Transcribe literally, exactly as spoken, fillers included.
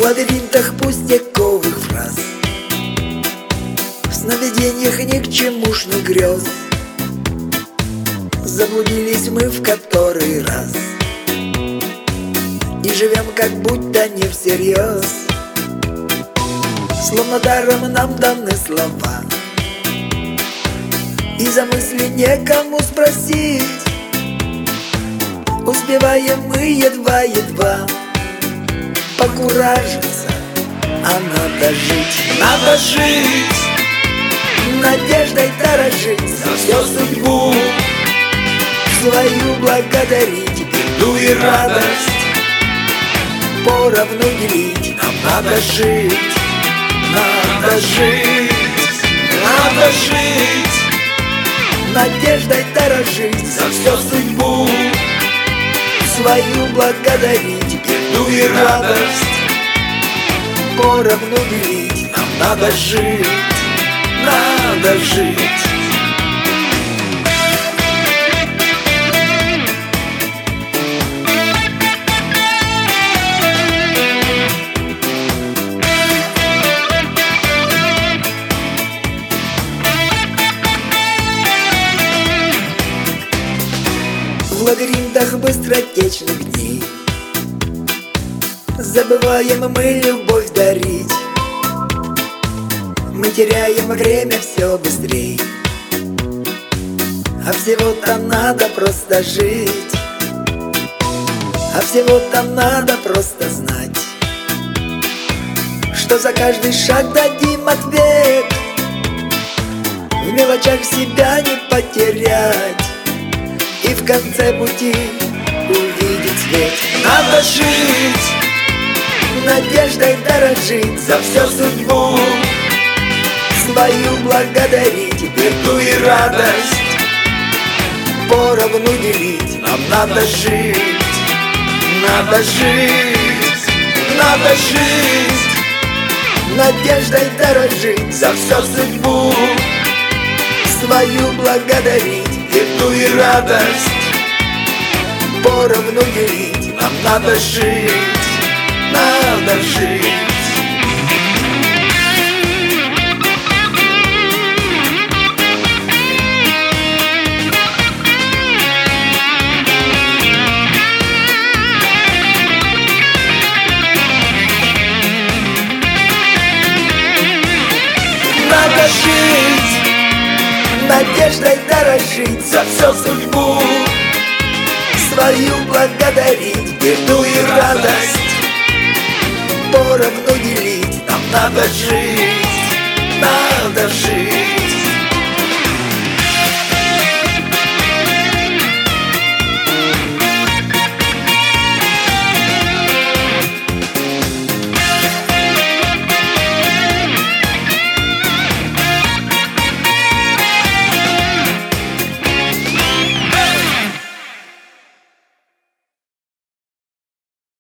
лабиринтах пустяковых фраз, в сновидениях ни к чемушных грез. Заблудились мы в который раз и живем как будто не всерьез. Словно даром нам даны слова, и за мысли некому спросить. Успеваем мы едва-едва покуражиться, а надо жить. Надо жить, Надеждой дорожить, за всю судьбу свою благодарить, беду и радость поровну делить. нам надо жить, надо жить, надо жить, Надеждой дорожить, за всю судьбу свою благодарить, беду и радость поровну делить. нам надо жить, надо жить. В лабиринтах быстротечных дней забываем мы любовь дарить. Мы теряем время все быстрей, а всего-то надо просто жить. А всего-то надо просто знать, что за каждый шаг дадим ответ. В мелочах себя не потерять и в конце пути увидеть свет. Надо жить, Надеждой дорожить, за всю судьбу свою благодарить, беду и радость поровну делить. нам надо жить, надо жить, надо жить, Надеждой дорожить, за всю судьбу свою благодарить, беду и радость поровну делить. нам надо жить, надо жить. Надо жить, Надеждой дорожить, за всю судьбу свою благодарить, беду и радость поровну делить. нам надо жить, надо жить.